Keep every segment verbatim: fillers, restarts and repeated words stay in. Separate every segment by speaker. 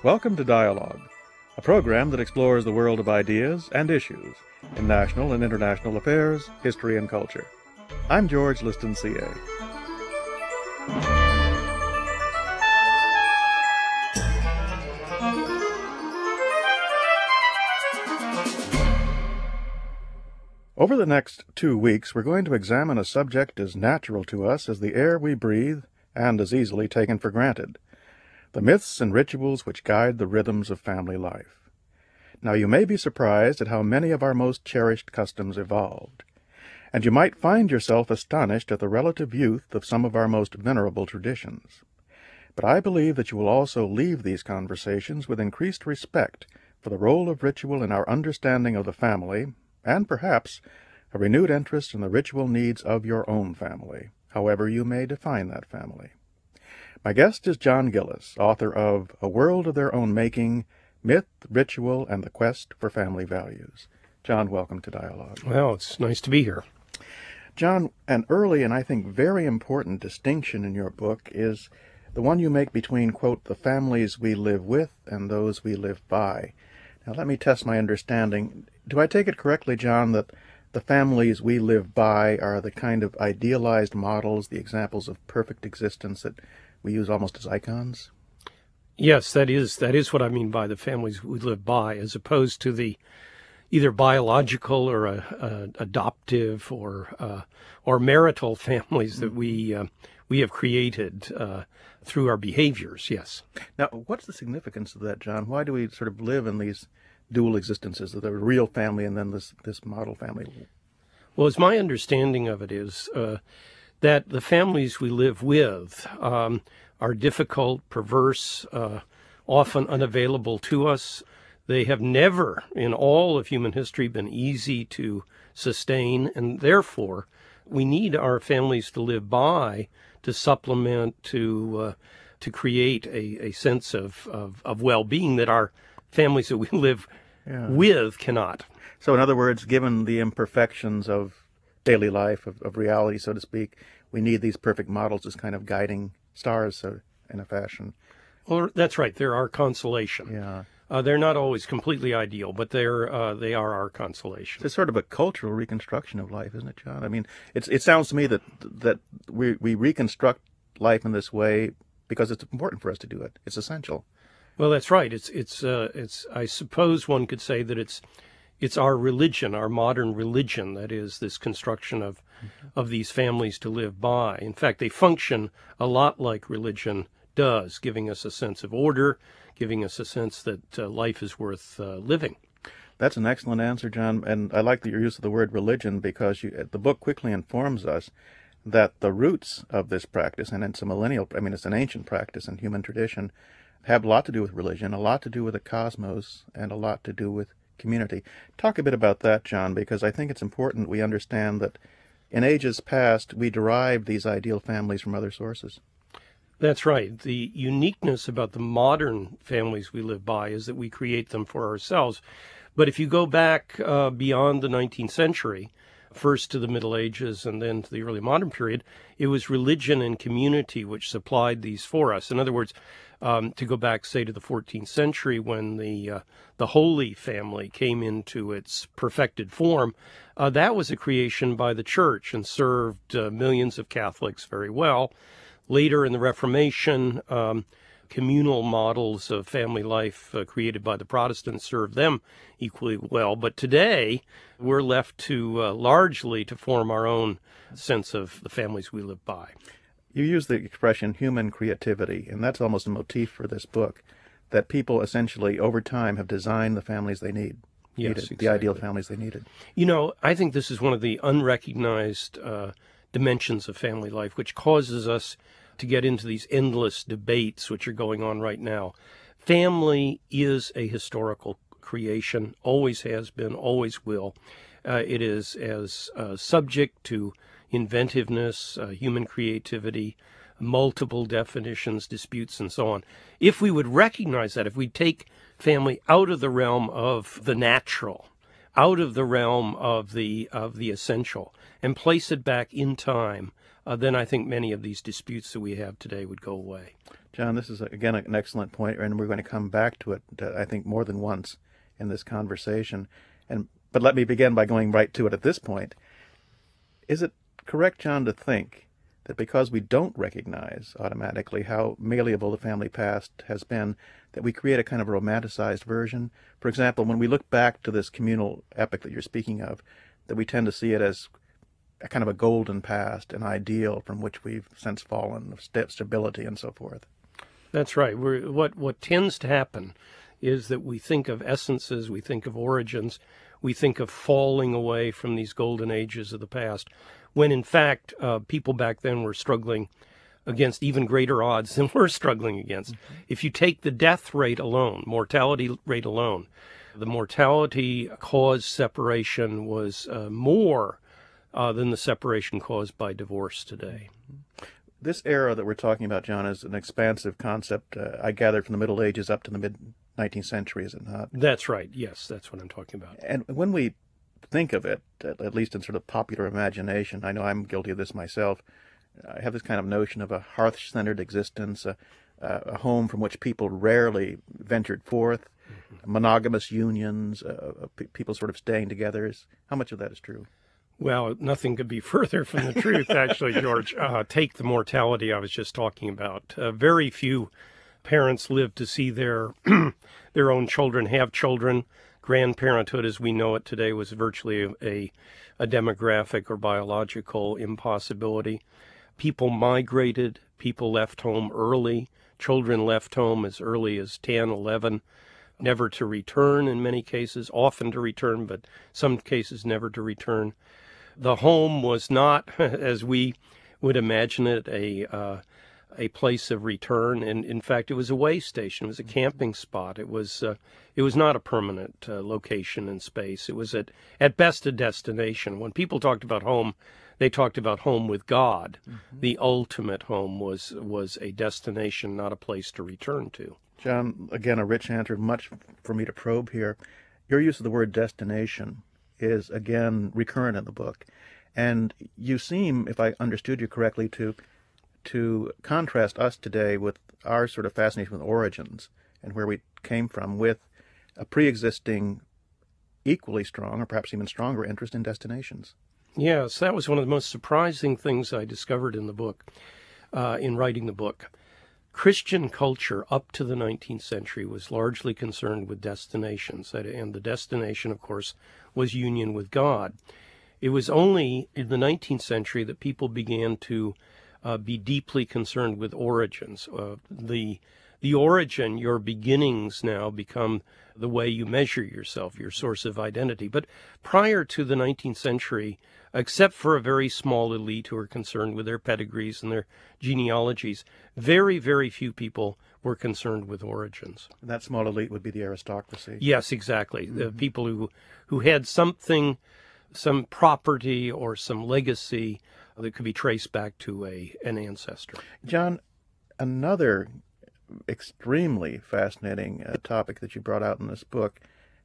Speaker 1: Welcome to Dialogue, a program that explores the world of ideas and issues in national and international affairs, history, and culture. I'm George Liston, C A. Over the next two weeks, we're going to examine a subject as natural to us as the air we breathe and as easily taken for granted: the myths and rituals which guide the rhythms of family life. Now, you may be surprised at how many of our most cherished customs evolved, and you might find yourself astonished at the relative youth of some of our most venerable traditions. But I believe that you will also leave these conversations with increased respect for the role of ritual in our understanding of the family, and perhaps a renewed interest in the ritual needs of your own family, however you may define that family. My guest is John Gillis, author of A World of Their Own Making: Myth, Ritual, and the Quest for Family Values. John, welcome to Dialogue.
Speaker 2: Well, it's nice to be here.
Speaker 1: John, an early and I think very important distinction in your book is the one you make between, quote, the families we live with and those we live by. Now, let me test my understanding. Do I take it correctly, John, that the families we live by are the kind of idealized models, the examples of perfect existence that we use almost as icons?
Speaker 2: Yes, that is that is what I mean by the families we live by, as opposed to the either biological or uh, uh, adoptive or uh, or marital families that we uh, we have created uh, through our behaviors. Yes.
Speaker 1: Now, what's the significance of that, John? Why do we sort of live in these dual existences, the real family and then this this model family?
Speaker 2: Well, as my understanding of it is uh, that the families we live with um, are difficult, perverse, uh, often unavailable to us. They have never, in all of human history, been easy to sustain, and therefore we need our families to live by to supplement, to uh, to create a, a sense of, of, of well-being that our families that we live yeah. with cannot.
Speaker 1: So in other words, given the imperfections of daily life, of, of reality, so to speak, we need these perfect models as kind of guiding stars, so, in a fashion.
Speaker 2: Well, that's right. They're our consolation.
Speaker 1: Yeah.
Speaker 2: Uh, they're not always completely ideal, but they're uh, they are our consolation.
Speaker 1: It's sort of a cultural reconstruction of life, isn't it, John? I mean, it's, it sounds to me that that we we reconstruct life in this way because it's important for us to do it. It's essential.
Speaker 2: Well, that's right. It's it's uh, it's. I suppose one could say that it's it's our religion, our modern religion, that is this construction of mm-hmm. of these families to live by. In fact, they function a lot like religion does, giving us a sense of order, giving us a sense that uh, life is worth uh, living.
Speaker 1: That's an excellent answer, John, and I like the, your use of the word religion because you, the book quickly informs us that the roots of this practice, and it's a millennial, I mean, it's an ancient practice in human tradition, have a lot to do with religion, a lot to do with the cosmos, and a lot to do with community. Talk a bit about that, John, because I think it's important we understand that in ages past, we derived these ideal families from other sources.
Speaker 2: That's right. The uniqueness about the modern families we live by is that we create them for ourselves. But if you go back uh, beyond the nineteenth century, first to the Middle Ages and then to the early modern period, it was religion and community which supplied these for us. In other words, um, to go back, say, to the fourteenth century when the uh, the Holy Family came into its perfected form, uh, that was a creation by the Church and served uh, millions of Catholics very well. Later in the Reformation, um, communal models of family life uh, created by the Protestants served them equally well. But today, we're left to uh, largely to form our own sense of the families we live by.
Speaker 1: You use the expression human creativity, and that's almost a motif for this book, that people essentially over time have designed the families they need.
Speaker 2: Yes,
Speaker 1: needed,
Speaker 2: exactly.
Speaker 1: The ideal families they needed.
Speaker 2: You know, I think this is one of the unrecognized uh, dimensions of family life, which causes us to get into these endless debates which are going on right now. Family is a historical creation, always has been, always will. Uh, it is as uh, subject to inventiveness, uh, human creativity, multiple definitions, disputes, and so on. If we would recognize that, if we take family out of the realm of the natural, out of the realm of the of the essential and place it back in time, uh, then I think many of these disputes that we have today would go away.
Speaker 1: John, this is, again, an excellent point, and we're going to come back to it, uh, I think, more than once in this conversation. And But let me begin by going right to it at this point. Is it correct, John, to think that because we don't recognize automatically how malleable the family past has been, that we create a kind of romanticized version? For example, when we look back to this communal epic that you're speaking of, that we tend to see it as a kind of a golden past, an ideal from which we've since fallen, of st- stability and so forth.
Speaker 2: That's right. We're, what what tends to happen is that we think of essences, we think of origins, we think of falling away from these golden ages of the past, when in fact uh, people back then were struggling against even greater odds than we're struggling against. Mm-hmm. If you take the death rate alone, mortality rate alone, the mortality cause separation was uh, more uh, than the separation caused by divorce today.
Speaker 1: This era that we're talking about, John, is an expansive concept, uh, I gather, from the Middle Ages up to the mid-nineteenth century, is it not?
Speaker 2: That's right. Yes, that's what I'm talking about.
Speaker 1: And when we think of it, at least in sort of popular imagination, I know I'm guilty of this myself, I have this kind of notion of a hearth-centered existence, a, a home from which people rarely ventured forth, mm-hmm. monogamous unions, uh, people sort of staying together. How much of that is true?
Speaker 2: Well, nothing could be further from the truth, actually, George. Uh, take the mortality I was just talking about. Uh, very few parents live to see their their own children have children. Grandparenthood, as we know it today, was virtually a, a, a demographic or biological impossibility. People migrated. People left home early. Children left home as early as ten, eleven, never to return in many cases, often to return, but some cases never to return. The home was not, as we would imagine it, a uh, a place of return. And in fact, it was a way station. It was a camping spot. It was uh, it was not a permanent uh, location in space. It was at at best a destination. When people talked about home, they talked about home with God. Mm-hmm. The ultimate home was was a destination, not a place to return to.
Speaker 1: John, again, a rich answer, much for me to probe here. Your use of the word destination is, again, recurrent in the book. And you seem, if I understood you correctly, to to contrast us today with our sort of fascination with origins and where we came from with a pre-existing, equally strong, or perhaps even stronger interest in destinations.
Speaker 2: Yes, that was one of the most surprising things I discovered in the book, uh, in writing the book. Christian culture up to the nineteenth century was largely concerned with destinations, and the destination, of course, was union with God. It was only in the nineteenth century that people began to uh, be deeply concerned with origins. Uh, the the origin, your beginnings now become the way you measure yourself, your source of identity. But prior to the nineteenth century, except for a very small elite who were concerned with their pedigrees and their genealogies, very, very few people were concerned with origins.
Speaker 1: And that small elite would be the aristocracy.
Speaker 2: Yes, exactly. Mm-hmm. The people who, who had something, some property or some legacy that could be traced back to a an ancestor.
Speaker 1: John, another extremely fascinating uh, topic that you brought out in this book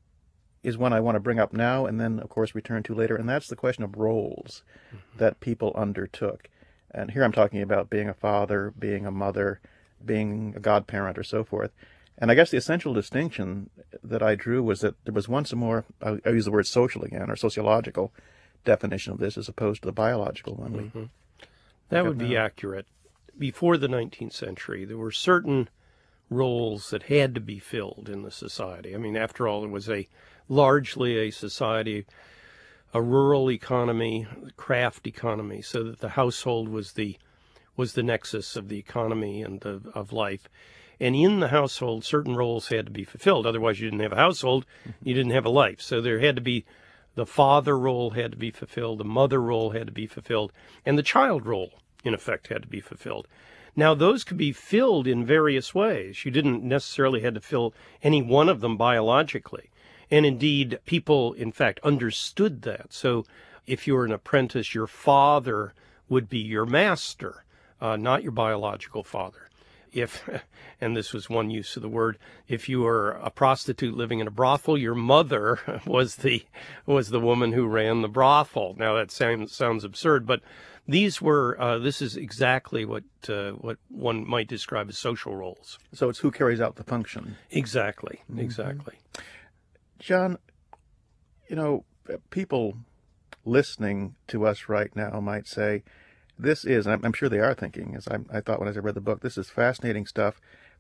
Speaker 1: is one I want to bring up now and then, of course, return to later, and that's the question of roles mm-hmm. that people undertook. And here I'm talking about being a father, being a mother, being a godparent, or so forth. And I guess the essential distinction that I drew was that there was once a more, I'll, I'll use the word social again, or sociological definition of this as opposed to the biological one.
Speaker 2: Mm-hmm. We that would now. be accurate. Before the nineteenth century, there were certain roles that had to be filled in the society. I mean, after all, it was a largely a society, a rural economy, craft economy, so that the household was the was the nexus of the economy and the, of life. And in the household, certain roles had to be fulfilled. Otherwise, you didn't have a household, you didn't have a life. So there had to be, the father role had to be fulfilled, the mother role had to be fulfilled, and the child role, in effect, had to be fulfilled. Now, those could be filled in various ways. You didn't necessarily have to fill any one of them biologically. And indeed, people, in fact, understood that. So if you're an apprentice, your father would be your master, uh, not your biological father. if, and this was one use of the word, if you were a prostitute living in a brothel, your mother was the was the woman who ran the brothel. Now that sounds sounds absurd, but these were uh, this is exactly what uh, what one might describe as social roles.
Speaker 1: So it's who carries out the function.
Speaker 2: Exactly,
Speaker 1: Mm-hmm.
Speaker 2: exactly.
Speaker 1: John, you know, people listening to us right now might say, this is, and I'm, I'm sure they are thinking, as I, I thought when I read the book, this is fascinating stuff.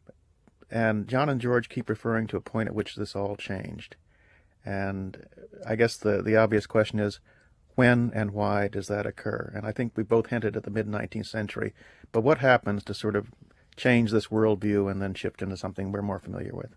Speaker 1: And John and George keep referring to a point at which this all changed. And I guess the, the obvious question is, when and why does that occur? And I think we both hinted at the mid-nineteenth century. But what happens to sort of change this worldview and then shift into something we're more familiar with?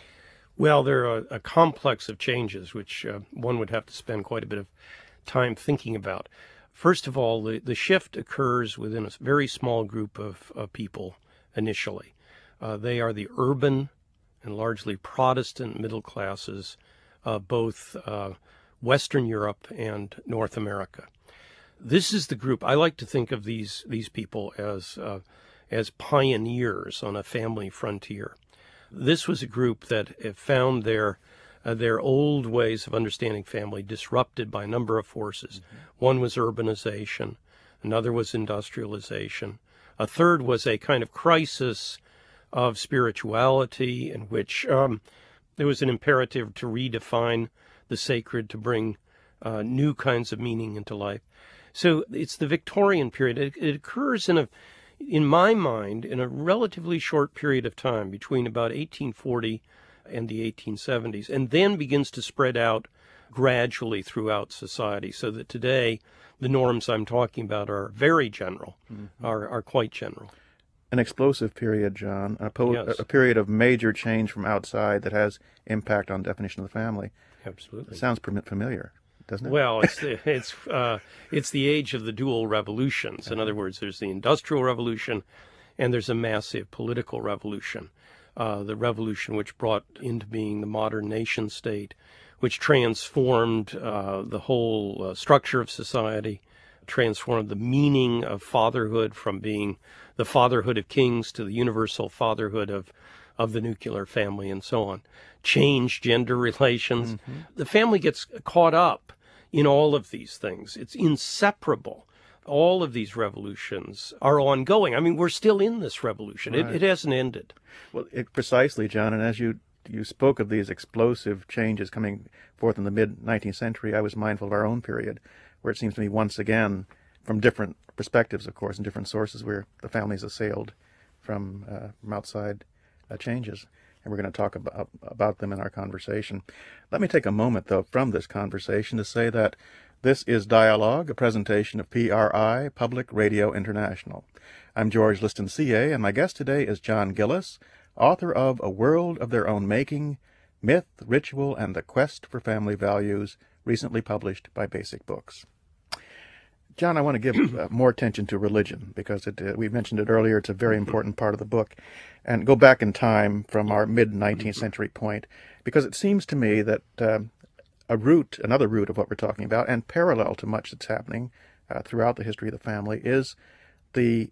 Speaker 2: Well, there are a, a complex of changes, which uh, one would have to spend quite a bit of time thinking about. First of all, the, the shift occurs within a very small group of uh, people initially. Uh, they are the urban and largely Protestant middle classes, uh, both uh, Western Europe and North America. This is the group, I like to think of these, these people as, uh, as pioneers on a family frontier. This was a group that found their Uh, their old ways of understanding family disrupted by a number of forces. Mm-hmm. One was urbanization, another was industrialization, a third was a kind of crisis of spirituality in which um, there was an imperative to redefine the sacred, to bring uh, new kinds of meaning into life. So it's the Victorian period. It, it occurs in a, in my mind, in a relatively short period of time between about eighteen forty and the eighteen seventies, and then begins to spread out gradually throughout society, so that today the norms I'm talking about are very general, mm-hmm. are, are quite general.
Speaker 1: An explosive period, John, a, po-
Speaker 2: Yes.
Speaker 1: a period of major change from outside that has impact on definition of the family.
Speaker 2: Absolutely.
Speaker 1: It sounds familiar, doesn't it?
Speaker 2: Well, it's the, it's uh, it's the age of the dual revolutions. In other words, there's the Industrial Revolution, and there's a massive political revolution. Uh, the revolution which brought into being the modern nation state, which transformed uh, the whole uh, structure of society, transformed the meaning of fatherhood from being the fatherhood of kings to the universal fatherhood of, of the nuclear family and so on, changed gender relations. Mm-hmm. The family gets caught up in all of these things. It's inseparable. All of these revolutions are ongoing. I mean, we're still in this revolution. Right. It, it hasn't ended.
Speaker 1: Well, it, precisely, John. And as you you spoke of these explosive changes coming forth in the mid-nineteenth century, I was mindful of our own period, where it seems to me once again, from different perspectives, of course, and different sources, where the family's assailed from, uh, from outside uh, changes. And we're going to talk about, about them in our conversation. Let me take a moment, though, from this conversation to say that this is Dialogue, a presentation of P R I, Public Radio International. I'm George Liston, C A, and my guest today is John Gillis, author of A World of Their Own Making, Myth, Ritual, and the Quest for Family Values, recently published by Basic Books. John, I want to give uh, more attention to religion, because it, uh, we mentioned it earlier, it's a very important part of the book, and go back in time from our mid-nineteenth century point, because it seems to me that uh, a root, another root of what we're talking about, and parallel to much that's happening uh, throughout the history of the family, is the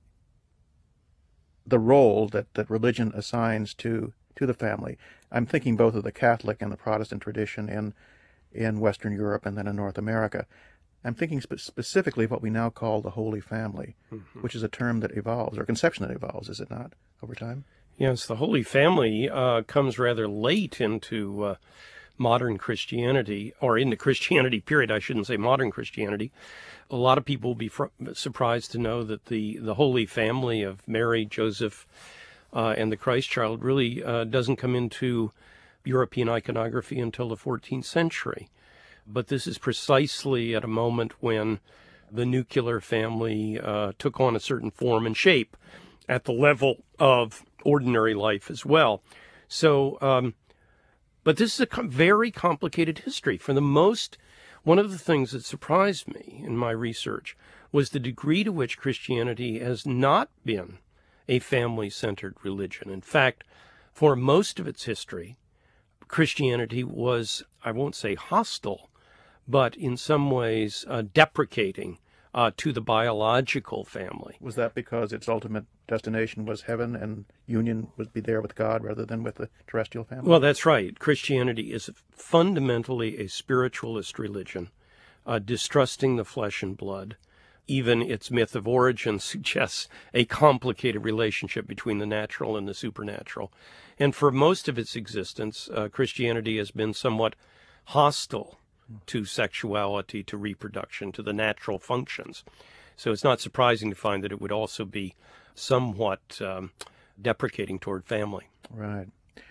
Speaker 1: the role that, that religion assigns to to the family. I'm thinking both of the Catholic and the Protestant tradition in in Western Europe and then in North America. I'm thinking spe- specifically of what we now call the Holy Family, mm-hmm. which is a term that evolves, or conception that evolves, is it not, over time?
Speaker 2: Yes, the Holy Family uh, comes rather late into uh, modern Christianity, or in the Christianity period, I shouldn't say modern Christianity. A lot of people will be fr- surprised to know that the, the Holy Family of Mary, Joseph, uh, and the Christ child really uh, doesn't come into European iconography until the fourteenth century. But this is precisely at a moment when the nuclear family uh, took on a certain form and shape at the level of ordinary life as well. So, um, but this is a com- very complicated history. For the most, one of the things that surprised me in my research was the degree to which Christianity has not been a family-centered religion. In fact, for most of its history, Christianity was, I won't say hostile, but in some ways uh, deprecating uh, to the biological family.
Speaker 1: Was that because its ultimate destination was heaven and union would be there with God rather than with the terrestrial family?
Speaker 2: Well, that's right. Christianity is fundamentally a spiritualist religion, uh, distrusting the flesh and blood. Even its myth of origin suggests a complicated relationship between the natural and the supernatural. And for most of its existence, uh, Christianity has been somewhat hostile to sexuality, to reproduction, to the natural functions. So it's not surprising to find that it would also be somewhat um, deprecating toward family.
Speaker 1: Right.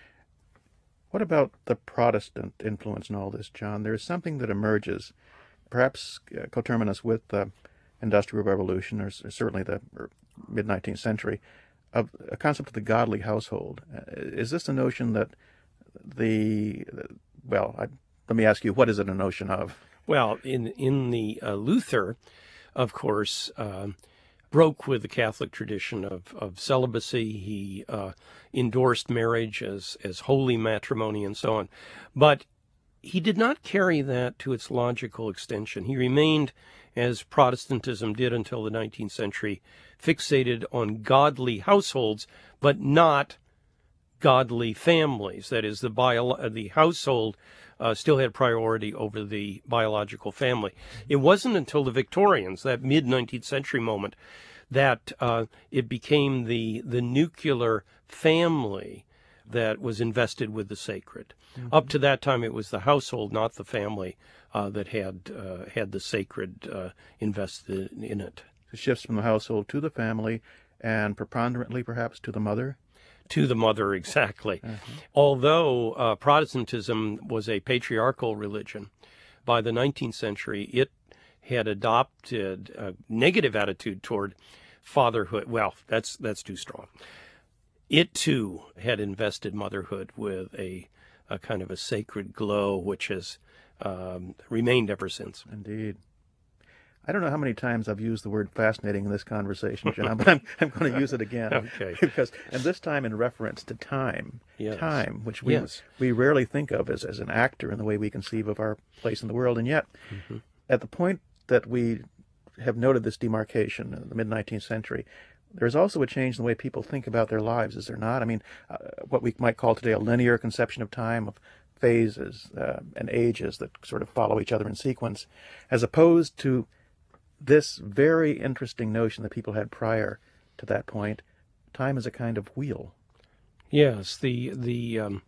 Speaker 1: What about the Protestant influence in all this, John? There's something that emerges, perhaps uh, coterminous with the Industrial Revolution, or certainly the mid-nineteenth century, of a concept of the godly household. Uh, is this a notion that the, well, I, let me ask you, what is it a notion of?
Speaker 2: Well, in, in the uh, Luther, of course, uh, broke with the Catholic tradition of, of celibacy. He uh, endorsed marriage as, as holy matrimony and so on. But he did not carry that to its logical extension. He remained, as Protestantism did until the nineteenth century, fixated on godly households, but not godly families. That is, the bio- the household uh, still had priority over the biological family. It wasn't until the Victorians, that mid-nineteenth century moment, that uh, it became the, the nuclear family that was invested with the sacred. Mm-hmm. Up to that time, it was the household, not the family, uh, that had uh, had the sacred uh, invested in it.
Speaker 1: It shifts from the household to the family, and preponderantly, perhaps, to the mother?
Speaker 2: To the mother, exactly.
Speaker 1: Uh-huh.
Speaker 2: Although uh, Protestantism was a patriarchal religion, by the nineteenth century, it had adopted a negative attitude toward fatherhood. Well, that's that's too strong. It, too, had invested motherhood with a, a kind of a sacred glow, which has um, remained ever since.
Speaker 1: Indeed. I don't know how many times I've used the word fascinating in this conversation, John, but I'm, I'm going to use it again.
Speaker 2: Okay.
Speaker 1: Because, and this time in reference to time.
Speaker 2: Yes.
Speaker 1: Time, which we,
Speaker 2: yes.
Speaker 1: we rarely think of as, as an actor in the way we conceive of our place in the world. And yet, mm-hmm. at the point that we have noted this demarcation in the mid-nineteenth century, there's also a change in the way people think about their lives, is there not? I mean, uh, what we might call today a linear conception of time, of phases uh, and ages that sort of follow each other in sequence, as opposed to this very interesting notion that people had prior to that point, time is a kind of wheel.
Speaker 2: Yes, the the um,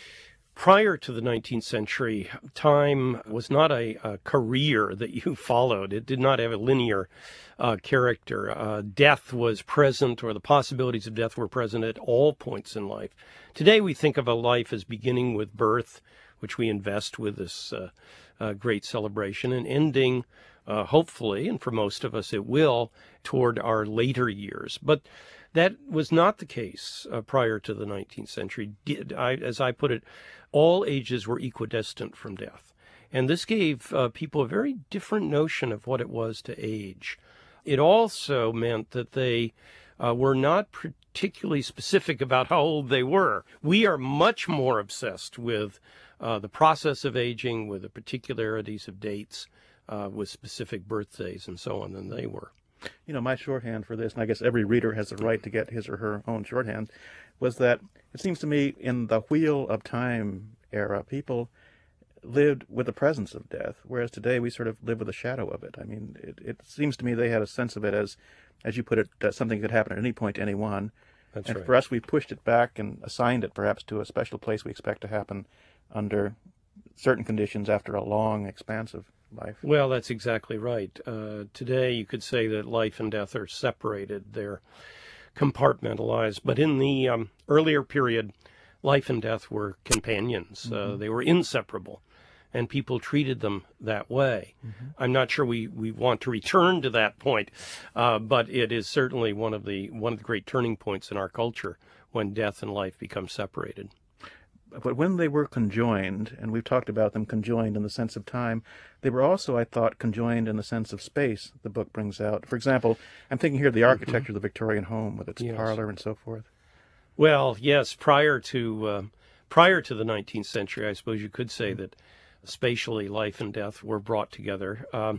Speaker 2: prior to the nineteenth century, time was not a, a career that you followed. It did not have a linear uh, character. Uh, death was present, or the possibilities of death were present at all points in life. Today we think of a life as beginning with birth, which we invest with this uh, uh, great celebration, and ending, uh, hopefully, and for most of us it will, toward our later years. But that was not the case uh, prior to the nineteenth century. Did, I, as I put it, all ages were equidistant from death. And this gave uh, people a very different notion of what it was to age. It also meant that they uh, were not particularly specific about how old they were. We are much more obsessed with uh, the process of aging, with the particularities of dates, uh, with specific birthdays and so on than they were.
Speaker 1: You know, my shorthand for this, and I guess every reader has the right to get his or her own shorthand, was that it seems to me in the Wheel of Time era, people lived with the presence of death, whereas today we sort of live with the shadow of it. I mean, it, it seems to me they had a sense of it as, as you put it, that something could happen at any point to anyone.
Speaker 2: That's
Speaker 1: and
Speaker 2: right.
Speaker 1: For us, we pushed it back and assigned it perhaps to a special place we expect to happen under certain conditions after a long, expansive life.
Speaker 2: Well, that's exactly right. Uh, today, you could say that life and death are separated. They're compartmentalized. But in the um, earlier period, life and death were companions. Mm-hmm. Uh, they were inseparable, and people treated them that way. Mm-hmm. I'm not sure we, we want to return to that point, uh, but it is certainly one of the one of the great turning points in our culture when death and life become separated.
Speaker 1: But when they were conjoined, and we've talked about them conjoined in the sense of time, they were also, I thought, conjoined in the sense of space the book brings out. For example, I'm thinking here of the architecture mm-hmm. of the Victorian home with its yes. parlor and so forth.
Speaker 2: Well, yes, prior to uh, prior to the nineteenth century, I suppose you could say that spatially life and death were brought together. Um,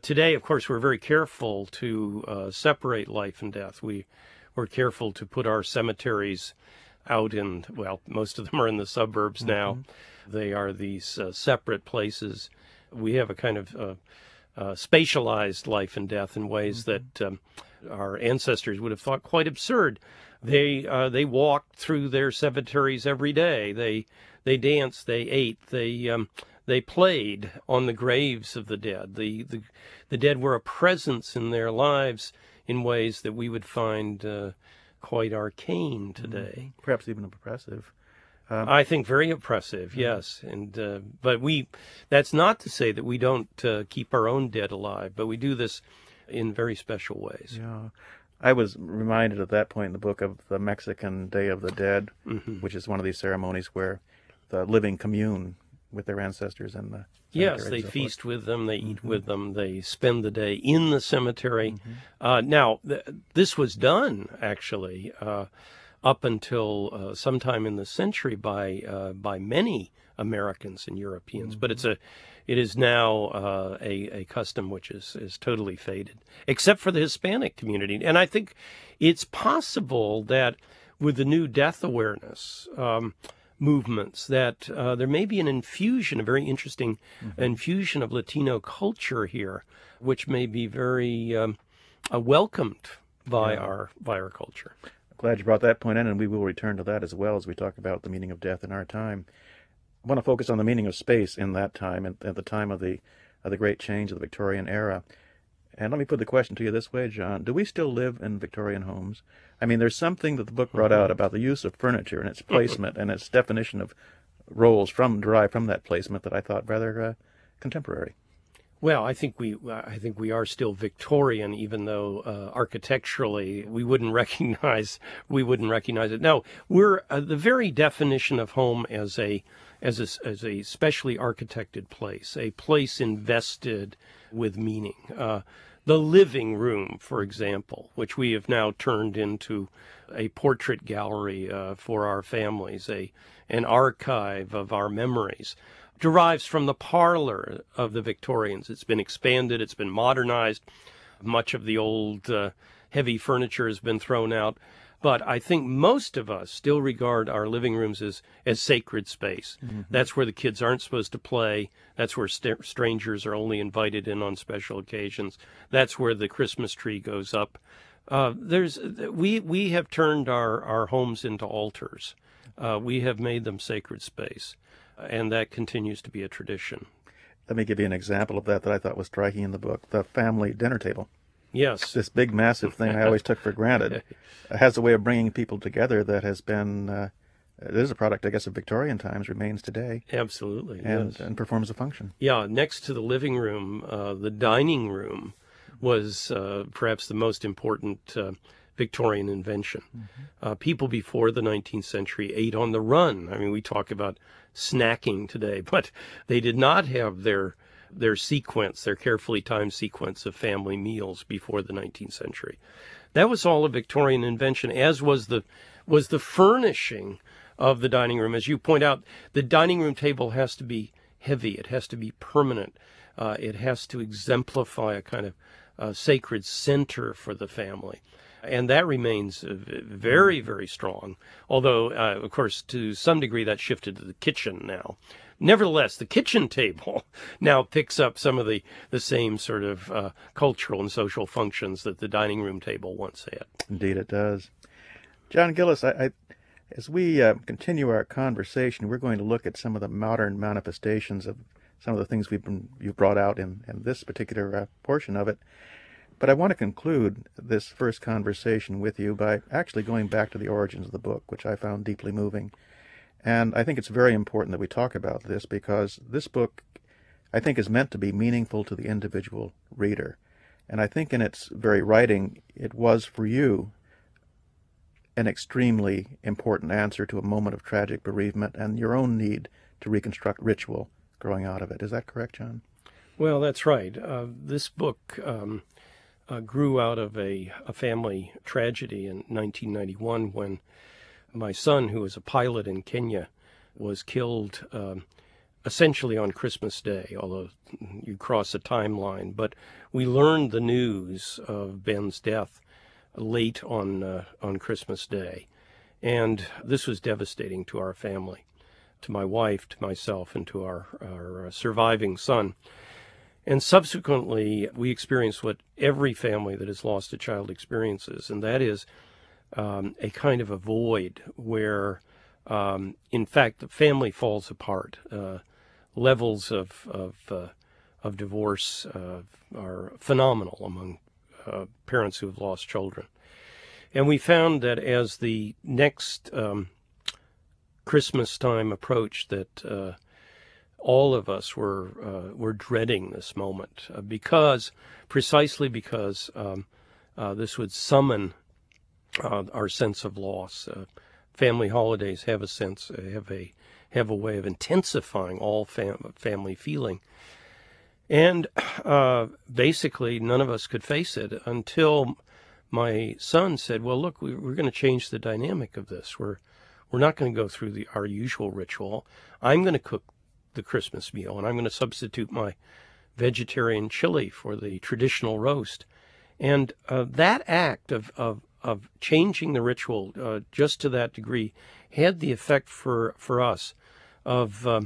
Speaker 2: Today, of course, we're very careful to uh, separate life and death. We, we're careful to put our cemeteries out in, well, most of them are in the suburbs mm-hmm. now. They are these uh, separate places. We have a kind of uh, uh, spatialized life and death in ways mm-hmm. that um, our ancestors would have thought quite absurd. They uh, they walked through their cemeteries every day. They they danced, they ate, they um, they played on the graves of the dead. The, the the dead were a presence in their lives in ways that we would find uh, quite arcane today.
Speaker 1: Mm-hmm. Perhaps even oppressive.
Speaker 2: Um, I think very oppressive, mm-hmm. yes. And uh, but we that's not to say that we don't uh, keep our own dead alive, but we do this in very special ways.
Speaker 1: Yeah. I was reminded at that point in the book of the Mexican Day of the Dead, mm-hmm. which is one of these ceremonies where the living commune with their ancestors in the
Speaker 2: Yes, they
Speaker 1: so
Speaker 2: feast
Speaker 1: forth.
Speaker 2: with them, they eat
Speaker 1: mm-hmm.
Speaker 2: with them, they spend the day in the cemetery.
Speaker 1: Mm-hmm.
Speaker 2: Uh, now, th- this was done, actually, uh, up until uh, sometime in the century by uh, by many Americans and Europeans, mm-hmm. but it's a it is now uh, a a custom which is is totally faded, except for the Hispanic community. And I think it's possible that with the new death awareness um, movements, that uh, there may be an infusion, a very interesting mm-hmm. infusion of Latino culture here, which may be very um, uh, welcomed by
Speaker 1: yeah.
Speaker 2: our by our culture.
Speaker 1: Glad you brought that point in, and we will return to that as well as we talk about the meaning of death in our time. I want to focus on the meaning of space in that time, at, at the time of the of the great change of the Victorian era. And let me put the question to you this way, John. Do we still live in Victorian homes? I mean, there's something that the book brought out about the use of furniture and its placement and its definition of roles from derived from that placement that I thought rather uh, contemporary.
Speaker 2: Well, I think we I think we are still Victorian, even though uh, architecturally we wouldn't recognize we wouldn't recognize it. No, we're uh, the very definition of home as a as a as a specially architected place, a place invested with meaning. Uh, the living room, for example, which we have now turned into a portrait gallery uh, for our families, a an archive of our memories, derives from the parlor of the Victorians. It's been expanded, it's been modernized. Much of the old uh, heavy furniture has been thrown out. But I think most of us still regard our living rooms as, as sacred space. Mm-hmm. That's where the kids aren't supposed to play. That's where st- strangers are only invited in on special occasions. That's where the Christmas tree goes up. Uh, there's we we have turned our, our homes into altars. Uh, we have made them sacred space. And that continues to be a tradition.
Speaker 1: Let me give you an example of that that I thought was striking in the book, the family dinner table.
Speaker 2: Yes.
Speaker 1: This big, massive thing I always took for granted has a way of bringing people together that has been, uh, it is a product, I guess, of Victorian times, remains today.
Speaker 2: Absolutely,
Speaker 1: and,
Speaker 2: yes.
Speaker 1: And performs a function.
Speaker 2: Yeah, next to the living room, uh, the dining room was uh, perhaps the most important uh, Victorian invention. Mm-hmm. Uh, people before the nineteenth century ate on the run. I mean, we talk about snacking today, but they did not have their their sequence, their carefully timed sequence of family meals before the nineteenth century. That was all a Victorian invention, as was the was the furnishing of the dining room. As you point out, the dining room table has to be heavy. It has to be permanent. Uh, it has to exemplify a kind of uh, sacred center for the family. And that remains very, very strong, although, uh, of course, to some degree that shifted to the kitchen now. Nevertheless, the kitchen table now picks up some of the, the same sort of uh, cultural and social functions that the dining room table once had.
Speaker 1: Indeed it does. John Gillis, I, I, as we uh, continue our conversation, we're going to look at some of the modern manifestations of some of the things we've been, you've brought out in, in this particular uh, portion of it. But I want to conclude this first conversation with you by actually going back to the origins of the book, which I found deeply moving. And I think it's very important that we talk about this because this book, I think, is meant to be meaningful to the individual reader. And I think in its very writing, it was for you an extremely important answer to a moment of tragic bereavement and your own need to reconstruct ritual growing out of it. Is that correct, John?
Speaker 2: Well, that's right. Uh, this book um, uh, grew out of a, a family tragedy in nineteen ninety-one when my son, who was a pilot in Kenya, was killed um, essentially on Christmas Day, although you cross a timeline. But we learned the news of Ben's death late on uh, on Christmas Day, and this was devastating to our family, to my wife, to myself, and to our, our uh, surviving son. And subsequently, we experienced what every family that has lost a child experiences, and that is um, a kind of a void where, um, in fact, the family falls apart. Uh, levels of of, uh, of divorce uh, are phenomenal among uh, parents who have lost children. And we found that as the next um, Christmas time approached, that uh, all of us were uh, were dreading this moment uh, because, precisely because um, uh, this would summon uh, our sense of loss. Uh, family holidays have a sense, uh, have a have a way of intensifying all fam- family feeling, and uh, basically none of us could face it until my son said, "Well, look, we, we're going to change the dynamic of this. We're we're not going to go through the our usual ritual. I'm going to cook the Christmas meal, and I'm going to substitute my vegetarian chili for the traditional roast." And uh, that act of, of, of changing the ritual uh, just to that degree had the effect for, for us of um,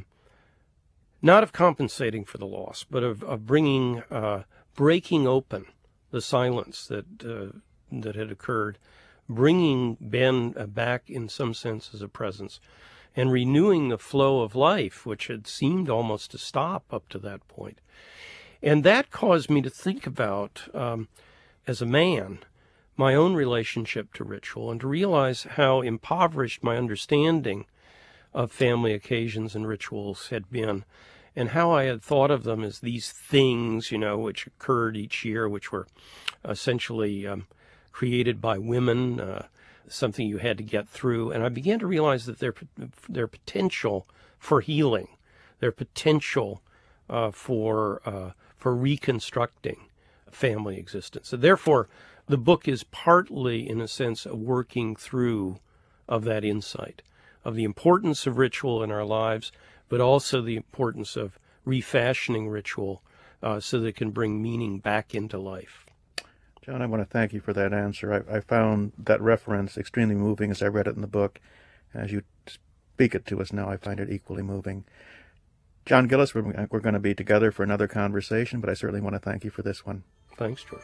Speaker 2: not of compensating for the loss, but of, of bringing, uh, breaking open the silence that, uh, that had occurred, bringing Ben uh, back in some sense as a presence, and renewing the flow of life, which had seemed almost to stop up to that point. And that caused me to think about, um, as a man, my own relationship to ritual, and to realize how impoverished my understanding of family occasions and rituals had been, and how I had thought of them as these things, you know, which occurred each year, which were essentially um, created by women, uh, something you had to get through. And I began to realize that their their potential for healing, their potential uh, for uh, for reconstructing family existence. So therefore, the book is partly, in a sense, a working through of that insight, of the importance of ritual in our lives, but also the importance of refashioning ritual uh, so that it can bring meaning back into life.
Speaker 1: John, I want to thank you for that answer. I, I found that reference extremely moving as I read it in the book. As you speak it to us now, I find it equally moving. John Gillis, we're, we're going to be together for another conversation, but I certainly want to thank you for this one.
Speaker 2: Thanks, George.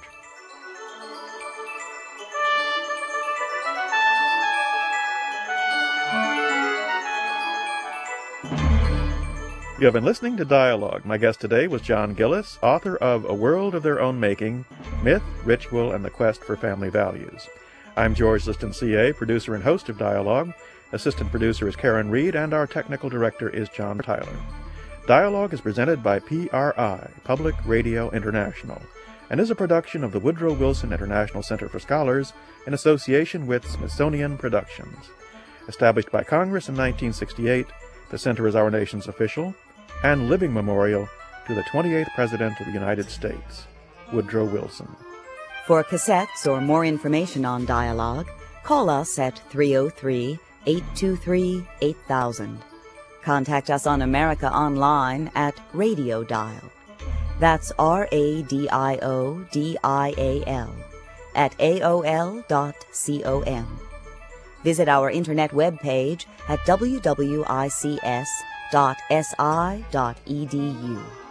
Speaker 1: You have been listening to Dialogue. My guest today was John Gillis, author of A World of Their Own Making, Myth, Ritual, and the Quest for Family Values. I'm George Liston, C A, producer and host of Dialogue. Assistant producer is Karen Reed, and our technical director is John Tyler. Dialogue is presented by P R I, Public Radio International, and is a production of the Woodrow Wilson International Center for Scholars in association with Smithsonian Productions. Established by Congress in nineteen sixty-eight, the center is our nation's official and living memorial to the twenty-eighth President of the United States, Woodrow Wilson.
Speaker 3: For cassettes or more information on Dialogue, call us at three oh three, eight two three, eight thousand. Contact us on America Online at Radio Dial. That's R A D I O D I A L at A O L dot com. Visit our internet webpage at w w i c s dot s i dot e d u.